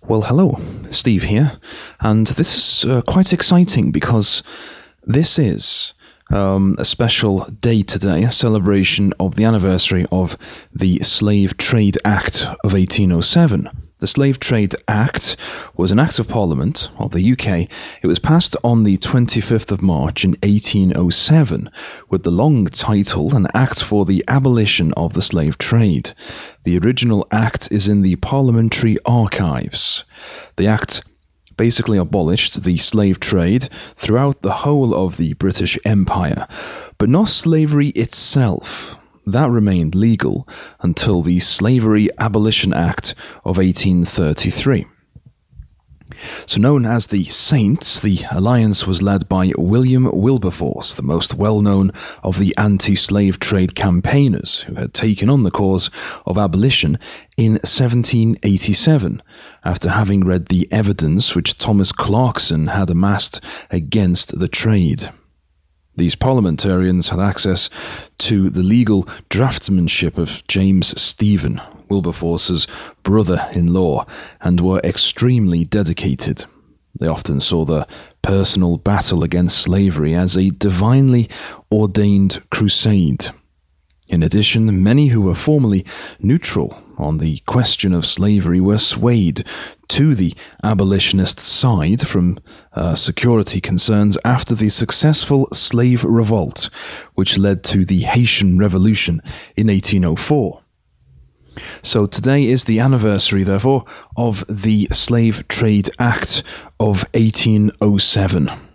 Well, hello, Steve here, and this is quite exciting because this is a special day today, a celebration of the anniversary of the Slave Trade Act of 1807. The Slave Trade Act was an Act of Parliament of the UK. It was passed on the 25th of March in 1807 with the long title, An Act for the Abolition of the Slave Trade. The original Act is in the Parliamentary Archives. The Act basically abolished the slave trade throughout the whole of the British Empire, but not slavery itself. That remained legal until the Slavery Abolition Act of 1833. So known as the Saints, the alliance was led by William Wilberforce, the most well-known of the anti-slave trade campaigners who had taken on the cause of abolition in 1787, after having read the evidence which Thomas Clarkson had amassed against the trade. These parliamentarians had access to the legal draftsmanship of James Stephen, Wilberforce's brother-in-law, and were extremely dedicated. They often saw the personal battle against slavery as a divinely ordained crusade. In addition, many who were formerly neutral on the question of slavery were swayed to the abolitionist side from security concerns after the successful slave revolt, which led to the Haitian Revolution in 1804. So today is the anniversary, therefore, of the Slave Trade Act of 1807.